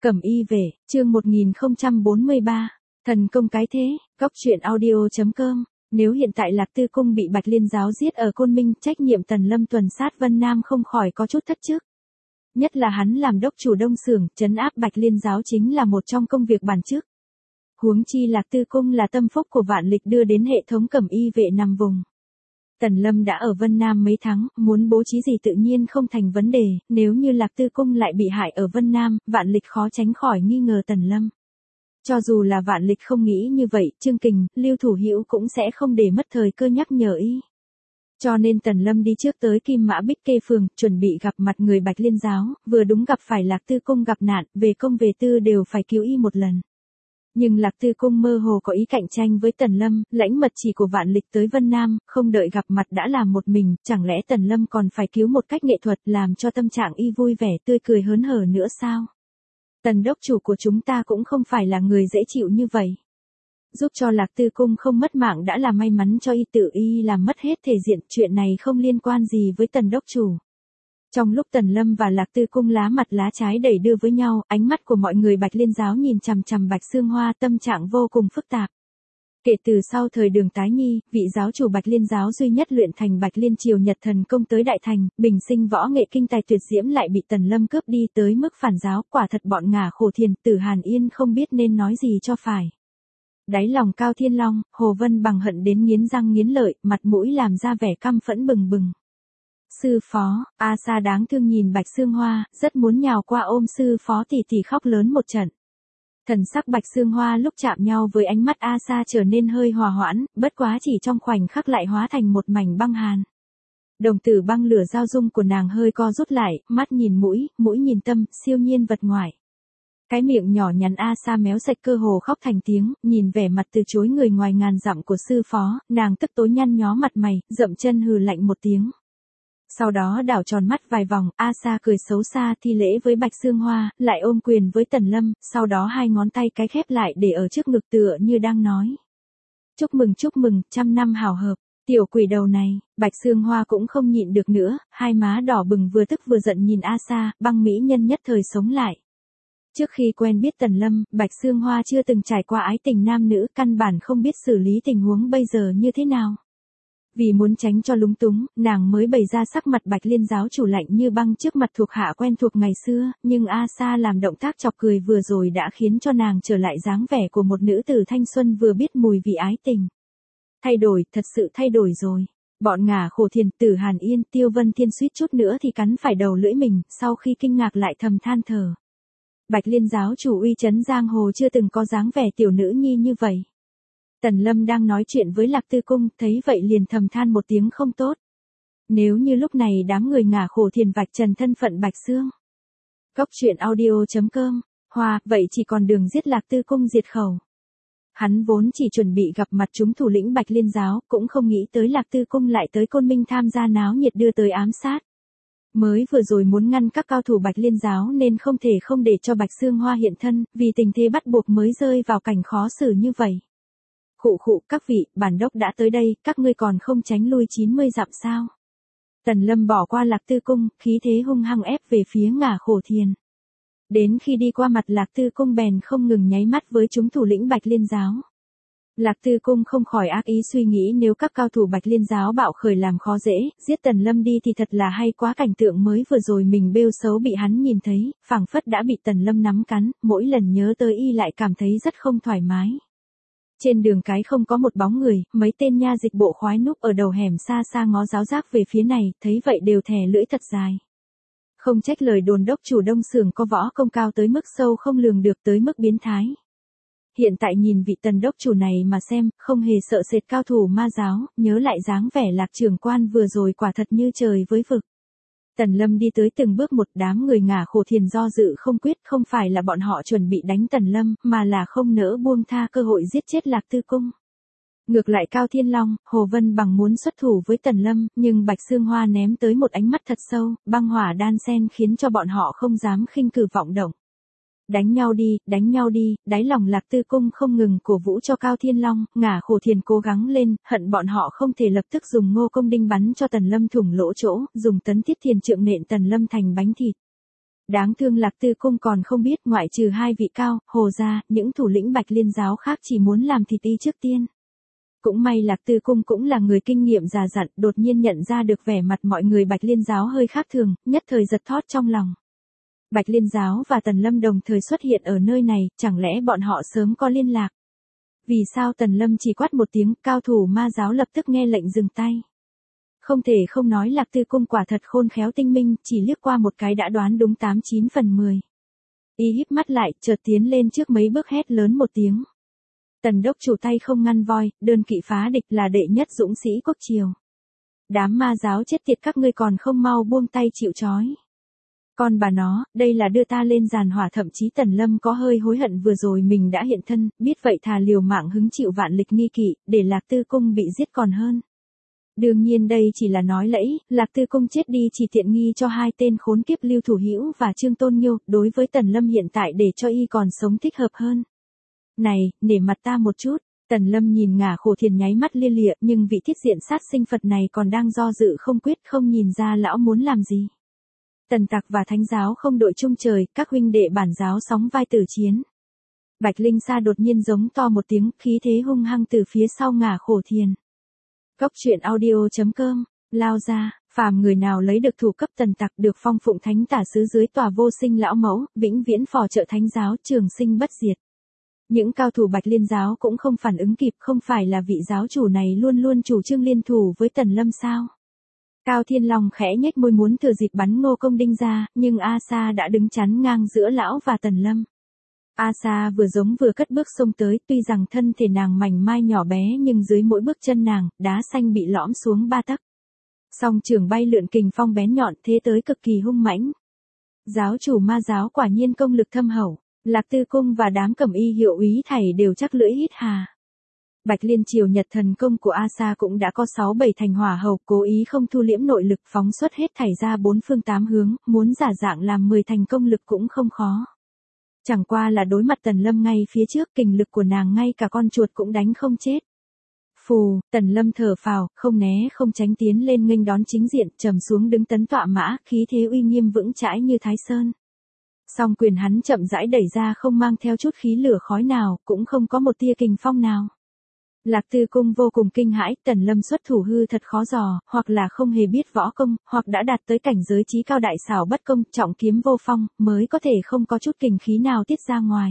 Cẩm y về, chương 1043, thần công cái thế, góc truyện audio.com. Nếu hiện tại Lạc Tư Cung bị Bạch Liên giáo giết ở Côn Minh, trách nhiệm Tần Lâm tuần sát Vân Nam không khỏi có chút thất chức. Nhất là hắn làm đốc chủ Đông Xưởng, trấn áp Bạch Liên giáo chính là một trong công việc bản trước. Huống chi Lạc Tư Cung là tâm phúc của vạn lịch đưa đến hệ thống Cẩm y vệ nằm vùng. Tần Lâm đã ở Vân Nam mấy tháng, muốn bố trí gì tự nhiên không thành vấn đề, nếu như Lạc Tư Cung lại bị hại ở Vân Nam, vạn lịch khó tránh khỏi nghi ngờ Tần Lâm. Cho dù là vạn lịch không nghĩ như vậy, Trương Kình, Lưu Thủ Hữu cũng sẽ không để mất thời cơ nhắc nhở y. Cho nên Tần Lâm đi trước tới Kim Mã Bích Kê Phường, chuẩn bị gặp mặt người Bạch Liên giáo, vừa đúng gặp phải Lạc Tư Cung gặp nạn, về công về tư đều phải cứu y một lần. Nhưng Lạc Tư Cung mơ hồ có ý cạnh tranh với Tần Lâm, lãnh mật chỉ của vạn lịch tới Vân Nam, không đợi gặp mặt đã làm một mình, chẳng lẽ Tần Lâm còn phải cứu một cách nghệ thuật làm cho tâm trạng y vui vẻ tươi cười hớn hở nữa sao? Tần đốc chủ của chúng ta cũng không phải là người dễ chịu như vậy. Giúp cho Lạc Tư Cung không mất mạng đã là may mắn cho y, tự y làm mất hết thể diện, chuyện này không liên quan gì với Tần đốc chủ. Trong lúc Tần Lâm và Lạc Tư Cung lá mặt lá trái đẩy đưa với nhau, ánh mắt của mọi người Bạch Liên giáo nhìn chằm chằm Bạch Xương Hoa, tâm trạng vô cùng phức tạp. Kể từ sau thời Đường Tái Nhi, vị giáo chủ Bạch Liên giáo duy nhất luyện thành Bạch Liên Triều Nhật thần công tới đại thành, bình sinh võ nghệ kinh tài tuyệt diễm lại bị Tần Lâm cướp đi tới mức phản giáo, quả thật bọn ngả khổ thiền, Tử Hàn Yên không biết nên nói gì cho phải. Đáy lòng Cao Thiên Long, Hồ Vân Bằng hận đến nghiến răng nghiến lợi, mặt mũi làm ra vẻ căm phẫn bừng bừng. Sư phó, A Sa đáng thương nhìn Bạch Xương Hoa, rất muốn nhào qua ôm sư phó tỷ tỷ khóc lớn một trận. Thần sắc Bạch Xương Hoa lúc chạm nhau với ánh mắt A Sa trở nên hơi hòa hoãn, bất quá chỉ trong khoảnh khắc lại hóa thành một mảnh băng hàn. Đồng tử băng lửa giao dung của nàng hơi co rút lại, mắt nhìn mũi, mũi nhìn tâm, siêu nhiên vật ngoại. Cái miệng nhỏ nhắn A Sa méo sạch cơ hồ khóc thành tiếng, nhìn vẻ mặt từ chối người ngoài ngàn dặm của sư phó, nàng tức tối nhăn nhó mặt mày, dậm chân hừ lạnh một tiếng. Sau đó đảo tròn mắt vài vòng, A Sa cười xấu xa thi lễ với Bạch Xương Hoa, lại ôm quyền với Tần Lâm, sau đó hai ngón tay cái khép lại để ở trước ngực tựa như đang nói. Chúc mừng, 100 năm hảo hợp, tiểu quỷ đầu này, Bạch Xương Hoa cũng không nhịn được nữa, hai má đỏ bừng vừa tức vừa giận nhìn A Sa, băng mỹ nhân nhất thời sống lại. Trước khi quen biết Tần Lâm, Bạch Xương Hoa chưa từng trải qua ái tình nam nữ, căn bản không biết xử lý tình huống bây giờ như thế nào. Vì muốn tránh cho lúng túng, nàng mới bày ra sắc mặt Bạch Liên giáo chủ lạnh như băng trước mặt thuộc hạ quen thuộc ngày xưa, nhưng A Sa làm động tác chọc cười vừa rồi đã khiến cho nàng trở lại dáng vẻ của một nữ tử thanh xuân vừa biết mùi vị ái tình. Thay đổi, thật sự thay đổi rồi. Bọn ngả khổ thiền, Tử Hàn Yên, Tiêu Vân Thiên suýt chút nữa thì cắn phải đầu lưỡi mình, sau khi kinh ngạc lại thầm than thở. Bạch Liên giáo chủ uy chấn giang hồ chưa từng có dáng vẻ tiểu nữ nhi như vậy. Tần Lâm đang nói chuyện với Lạc Tư Cung, thấy vậy liền thầm than một tiếng không tốt. Nếu như lúc này đám người ngả khổ thiền vạch trần thân phận Bạch Xương. Góc truyện audio.com, vậy chỉ còn đường giết Lạc Tư Cung diệt khẩu. Hắn vốn chỉ chuẩn bị gặp mặt chúng thủ lĩnh Bạch Liên giáo, cũng không nghĩ tới Lạc Tư Cung lại tới Côn Minh tham gia náo nhiệt đưa tới ám sát. Mới vừa rồi muốn ngăn các cao thủ Bạch Liên giáo nên không thể không để cho Bạch Xương Hoa hiện thân, vì tình thế bắt buộc mới rơi vào cảnh khó xử như vậy. Khụ, các vị, bản đốc đã tới đây, các ngươi còn không tránh lui 90 dặm sao? Tần Lâm bỏ qua Lạc Tư Cung, khí thế hung hăng ép về phía ngả khổ thiền. Đến khi đi qua mặt Lạc Tư Cung bèn không ngừng nháy mắt với chúng thủ lĩnh Bạch Liên giáo. Lạc Tư Cung không khỏi ác ý suy nghĩ nếu các cao thủ Bạch Liên giáo bạo khởi làm khó dễ, giết Tần Lâm đi thì thật là hay quá, cảnh tượng mới vừa rồi mình bêu xấu bị hắn nhìn thấy, phảng phất đã bị Tần Lâm nắm cắn, mỗi lần nhớ tới y lại cảm thấy rất không thoải mái. Trên đường cái không có một bóng người, mấy tên nha dịch bộ khoái núp ở đầu hẻm xa xa ngó giáo giác về phía này, thấy vậy đều thè lưỡi thật dài. Không trách lời đồn đốc chủ Đông Xưởng có võ công cao tới mức sâu không lường được, tới mức biến thái. Hiện tại nhìn vị Tần đốc chủ này mà xem, không hề sợ sệt cao thủ ma giáo, nhớ lại dáng vẻ Lạc trưởng quan vừa rồi quả thật như trời với vực. Tần Lâm đi tới từng bước một, đám người ngả khổ thiền do dự không quyết, không phải là bọn họ chuẩn bị đánh Tần Lâm, mà là không nỡ buông tha cơ hội giết chết Lạc Tư Cung. Ngược lại Cao Thiên Long, Hồ Vân Bằng muốn xuất thủ với Tần Lâm, nhưng Bạch Xương Hoa ném tới một ánh mắt thật sâu, băng hỏa đan xen khiến cho bọn họ không dám khinh cử vọng động. Đánh nhau đi, đáy lòng Lạc Tư Cung không ngừng cổ vũ cho Cao Thiên Long, ngả khổ thiền cố gắng lên, hận bọn họ không thể lập tức dùng Ngô Công Đinh bắn cho Tần Lâm thủng lỗ chỗ, dùng Tấn Thiết Thiền trượng nện Tần Lâm thành bánh thịt. Đáng thương Lạc Tư Cung còn không biết ngoại trừ hai vị Cao, Hồ ra, những thủ lĩnh Bạch Liên giáo khác chỉ muốn làm thịt y trước tiên. Cũng may Lạc Tư Cung cũng là người kinh nghiệm già dặn, đột nhiên nhận ra được vẻ mặt mọi người Bạch Liên giáo hơi khác thường, nhất thời giật thót trong lòng. Bạch Liên giáo và Tần Lâm đồng thời xuất hiện ở nơi này, chẳng lẽ bọn họ sớm có liên lạc? Vì sao Tần Lâm chỉ quát một tiếng, cao thủ ma giáo lập tức nghe lệnh dừng tay? Không thể không nói Lạc Tư Cung quả thật khôn khéo tinh minh, chỉ liếc qua một cái đã đoán đúng 89 phần 10. Y híp mắt lại, chợt tiến lên trước mấy bước hét lớn một tiếng. Tần đốc chủ tay không ngăn voi, đơn kỵ phá địch là đệ nhất dũng sĩ quốc triều. Đám ma giáo chết tiệt các ngươi còn không mau buông tay chịu trói. Còn bà nó, đây là đưa ta lên giàn hỏa, thậm chí Tần Lâm có hơi hối hận vừa rồi mình đã hiện thân, biết vậy thà liều mạng hứng chịu vạn lịch nghi kỵ, để Lạc Tư Cung bị giết còn hơn. Đương nhiên đây chỉ là nói lẫy, Lạc Tư Cung chết đi chỉ tiện nghi cho hai tên khốn kiếp Lưu Thủ Hữu và Trương Tôn Nghiêu, đối với Tần Lâm hiện tại để cho y còn sống thích hợp hơn. Này, nể mặt ta một chút. Tần Lâm nhìn Ngả Khổ Thiền nháy mắt lia lịa, nhưng vị thiết diện sát sinh Phật này còn đang do dự không quyết, không nhìn ra lão muốn làm gì. Tần Tặc và Thánh giáo không đội chung trời, các huynh đệ bản giáo sóng vai tử chiến. Bạch Linh Sa đột nhiên giống to một tiếng, khí thế hung hăng từ phía sau Ngả Khổ Thiền. Cốc truyện audio.com, lao ra, phàm người nào lấy được thủ cấp Tần Tặc được phong phụng thánh tả sứ dưới tòa vô sinh lão mẫu, vĩnh viễn phò trợ Thánh giáo trường sinh bất diệt. Những cao thủ Bạch Liên giáo cũng không phản ứng kịp, không phải là vị giáo chủ này luôn luôn chủ trương liên thủ với Tần Lâm sao? Cao Thiên Long khẽ nhếch môi muốn thừa dịp bắn Ngô Công Đinh ra, nhưng A Sa đã đứng chắn ngang giữa lão và Tần Lâm. A Sa vừa giống vừa cất bước xông tới, tuy rằng thân thể nàng mảnh mai nhỏ bé nhưng dưới mỗi bước chân nàng, đá xanh bị lõm xuống 3 tấc. Song trường bay lượn kình phong bén nhọn thế tới cực kỳ hung mãnh. Giáo chủ ma giáo quả nhiên công lực thâm hậu. Lạc Tư Cung và đám cẩm y hiệu úy thảy đều chắc lưỡi hít hà. Bạch Liên triều Nhật thần công của A Sa cũng đã có 6-7 thành hỏa hầu, cố ý không thu liễm nội lực phóng xuất hết thảy ra 4 phương 8 hướng, muốn giả dạng làm 10 thành công lực cũng không khó. Chẳng qua là đối mặt Tần Lâm ngay phía trước, kình lực của nàng ngay cả con chuột cũng đánh không chết. Phù, Tần Lâm thở phào, không né không tránh tiến lên nghênh đón chính diện, trầm xuống đứng tấn tọa mã, khí thế uy nghiêm vững chãi như Thái Sơn. Song quyền hắn chậm rãi đẩy ra không mang theo chút khí lửa khói nào, cũng không có một tia kình phong nào. Lạc Tư Cung vô cùng kinh hãi, Tần Lâm xuất thủ hư thật khó dò, hoặc là không hề biết võ công, hoặc đã đạt tới cảnh giới chí cao đại xảo bất công, trọng kiếm vô phong, mới có thể không có chút kình khí nào tiết ra ngoài.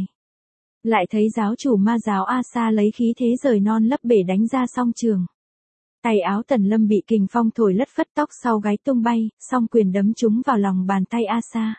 Lại thấy giáo chủ ma giáo A Sa lấy khí thế rời non lấp bể đánh ra song trường. Tay áo Tần Lâm bị kình phong thổi lất phất, tóc sau gáy tung bay, song quyền đấm trúng vào lòng bàn tay A Sa.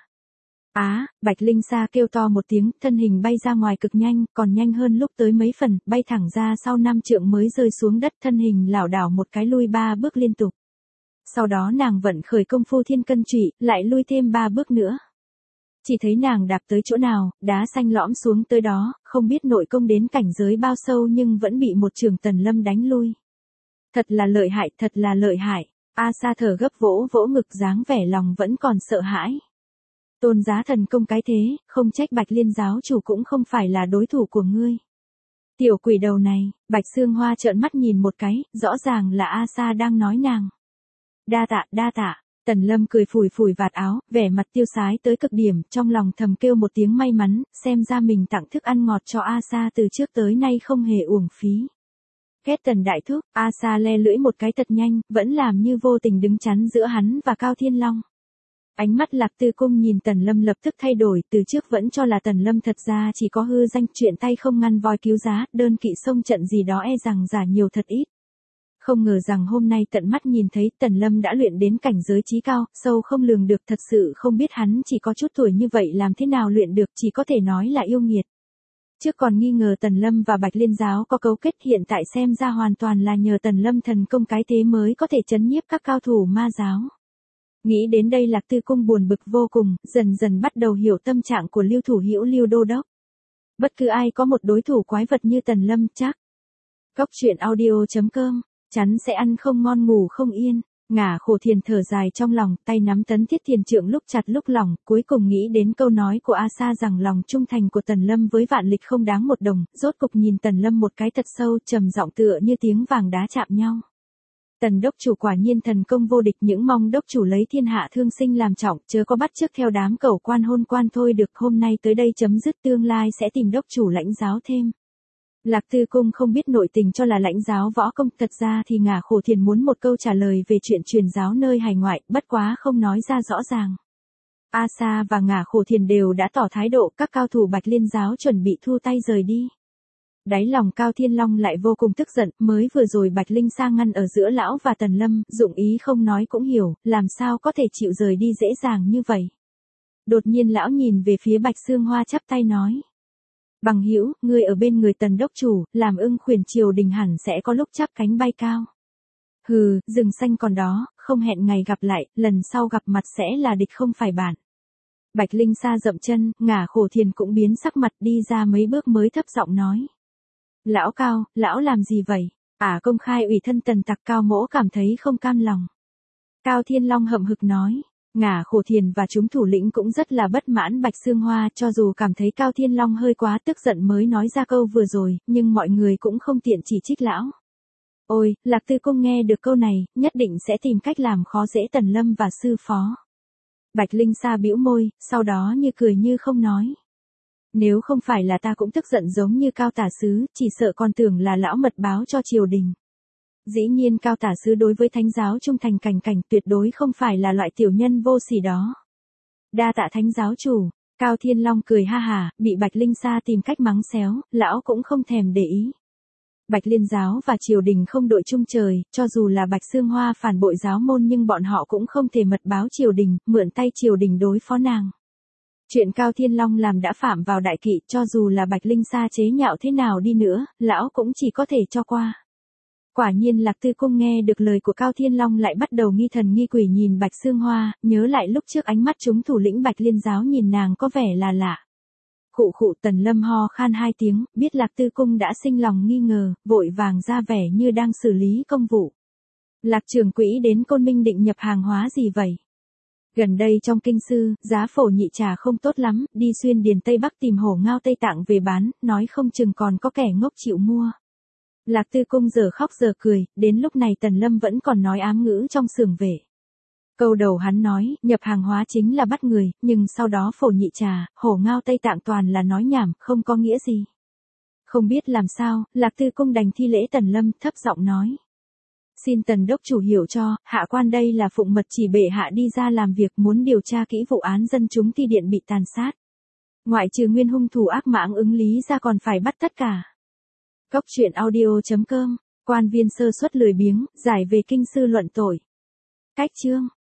Bạch Linh Sa kêu to một tiếng, thân hình bay ra ngoài cực nhanh, còn nhanh hơn lúc tới mấy phần, bay thẳng ra sau 5 trượng mới rơi xuống đất, thân hình lảo đảo một cái lui 3 bước liên tục. Sau đó nàng vận khởi công phu thiên cân trụy, lại lui thêm 3 bước nữa. Chỉ thấy nàng đạp tới chỗ nào, đá xanh lõm xuống tới đó, không biết nội công đến cảnh giới bao sâu nhưng vẫn bị một trường Tần Lâm đánh lui. Thật là lợi hại, thật là lợi hại. A Sa thở gấp vỗ vỗ ngực, dáng vẻ lòng vẫn còn sợ hãi. Tôn giá thần công cái thế, không trách Bạch Liên giáo chủ cũng không phải là đối thủ của ngươi. Tiểu quỷ đầu này, Bạch Sương Hoa trợn mắt nhìn một cái, rõ ràng là A Sa đang nói nàng. Đa tạ, Tần Lâm cười phủi phủi vạt áo, vẻ mặt tiêu sái tới cực điểm, trong lòng thầm kêu một tiếng may mắn, xem ra mình tặng thức ăn ngọt cho A Sa từ trước tới nay không hề uổng phí. Ghét Tần đại thúc, A Sa le lưỡi một cái thật nhanh, vẫn làm như vô tình đứng chắn giữa hắn và Cao Thiên Long. Ánh mắt Lạc Tư Cung nhìn Tần Lâm lập tức thay đổi, từ trước vẫn cho là Tần Lâm thật ra chỉ có hư danh, chuyện tay không ngăn voi cứu giá, đơn kỵ xông trận gì đó e rằng giả nhiều thật ít. Không ngờ rằng hôm nay tận mắt nhìn thấy Tần Lâm đã luyện đến cảnh giới chí cao, sâu không lường được, thật sự không biết hắn chỉ có chút tuổi như vậy làm thế nào luyện được, chỉ có thể nói là yêu nghiệt. Trước còn nghi ngờ Tần Lâm và Bạch Liên giáo có cấu kết, hiện tại xem ra hoàn toàn là nhờ Tần Lâm thần công cái thế mới có thể trấn nhiếp các cao thủ ma giáo. Nghĩ đến đây Lạc Tư Cung buồn bực vô cùng, dần dần bắt đầu hiểu tâm trạng của Lưu Thủ Hữu Lưu Đô Đốc. Bất cứ ai có một đối thủ quái vật như Tần Lâm chắc. Cốc truyện audio.com, chắn sẽ ăn không ngon ngủ không yên. Ngả Khổ Thiền thở dài trong lòng, tay nắm tấn thiết thiền trượng lúc chặt lúc lỏng, cuối cùng nghĩ đến câu nói của A Sa rằng lòng trung thành của Tần Lâm với vạn lịch không đáng một đồng, rốt cục nhìn Tần Lâm một cái thật sâu, trầm giọng tựa như tiếng vàng đá chạm nhau. Tần đốc chủ quả nhiên thần công vô địch, những mong đốc chủ lấy thiên hạ thương sinh làm trọng, chớ có bắt chước theo đám cẩu quan hôn quan thôi được, hôm nay tới đây chấm dứt, tương lai sẽ tìm đốc chủ lãnh giáo thêm. Lạc Tư Cung không biết nội tình cho là lãnh giáo võ công, thật ra thì Ngả Khổ Thiền muốn một câu trả lời về chuyện truyền giáo nơi hải ngoại, bất quá không nói ra rõ ràng. A Sa và Ngả Khổ Thiền đều đã tỏ thái độ, các cao thủ Bạch Liên giáo chuẩn bị thu tay rời đi. Đáy lòng Cao Thiên Long lại vô cùng tức giận, mới vừa rồi Bạch Linh Sa ngăn ở giữa lão và Tần Lâm, dụng ý không nói cũng hiểu, làm sao có thể chịu rời đi dễ dàng như vậy. Đột nhiên lão nhìn về phía Bạch Sương Hoa chắp tay nói. Bằng hữu, ngươi ở bên người Tần đốc chủ, làm ưng khuyển triều đình hẳn sẽ có lúc chắp cánh bay cao. Hừ, rừng xanh còn đó, không hẹn ngày gặp lại, lần sau gặp mặt sẽ là địch không phải bạn. Bạch Linh Sa dậm chân, Ngả Khổ Thiền cũng biến sắc mặt, đi ra mấy bước mới thấp giọng nói. Lão Cao, lão làm gì vậy? Công khai ủy thân Tần tặc, Cao mỗ cảm thấy không cam lòng. Cao Thiên Long hậm hực nói. Ngả Khổ Thiền và chúng thủ lĩnh cũng rất là bất mãn Bạch Sương Hoa, cho dù cảm thấy Cao Thiên Long hơi quá tức giận mới nói ra câu vừa rồi, nhưng mọi người cũng không tiện chỉ trích lão. Ôi, Lạc Tư Cung nghe được câu này, nhất định sẽ tìm cách làm khó dễ Tần Lâm và sư phó. Bạch Linh Sa bĩu môi, sau đó như cười như không nói. Nếu không phải là ta cũng tức giận giống như Cao tả sứ, chỉ sợ còn tưởng là lão mật báo cho triều đình. Dĩ nhiên Cao tả sứ đối với thánh giáo trung thành cảnh cảnh, tuyệt đối không phải là loại tiểu nhân vô sỉ đó. Đa tạ thánh giáo chủ. Cao Thiên Long cười ha hả, bị Bạch Linh Sa tìm cách mắng xéo, lão cũng không thèm để ý. Bạch Liên giáo và triều đình không đội chung trời, cho dù là Bạch Sương Hoa phản bội giáo môn nhưng bọn họ cũng không thể mật báo triều đình, mượn tay triều đình đối phó nàng. Chuyện Cao Thiên Long làm đã phạm vào đại kỵ, cho dù là Bạch Linh Sa chế nhạo thế nào đi nữa, lão cũng chỉ có thể cho qua. Quả nhiên Lạc Tư Cung nghe được lời của Cao Thiên Long lại bắt đầu nghi thần nghi quỷ nhìn Bạch Sương Hoa, nhớ lại lúc trước ánh mắt chúng thủ lĩnh Bạch Liên giáo nhìn nàng có vẻ là lạ. Khụ khụ, Tần Lâm ho khan hai tiếng, biết Lạc Tư Cung đã sinh lòng nghi ngờ, vội vàng ra vẻ như đang xử lý công vụ. Lạc trưởng quỹ đến Côn Minh định nhập hàng hóa gì vậy? Gần đây trong kinh sư, giá phổ nhị trà không tốt lắm, đi xuyên điền Tây Bắc tìm hổ ngao Tây Tạng về bán, nói không chừng còn có kẻ ngốc chịu mua. Lạc Tư Cung giờ khóc giờ cười, đến lúc này Tần Lâm vẫn còn nói ám ngữ trong xưởng vệ. Câu đầu hắn nói, nhập hàng hóa chính là bắt người, nhưng sau đó phổ nhị trà, hổ ngao Tây Tạng toàn là nói nhảm, không có nghĩa gì. Không biết làm sao, Lạc Tư Cung đành thi lễ Tần Lâm, thấp giọng nói. Xin Tần đốc chủ hiểu cho, hạ quan đây là phụng mật chỉ bệ hạ đi ra làm việc, muốn điều tra kỹ vụ án dân chúng Ti Điện bị tàn sát. Ngoại trừ nguyên hung thủ ác mãng ứng lý ra còn phải bắt tất cả. Cốc truyện audio.com, quan viên sơ suất lười biếng, giải về kinh sư luận tội. Cách chương.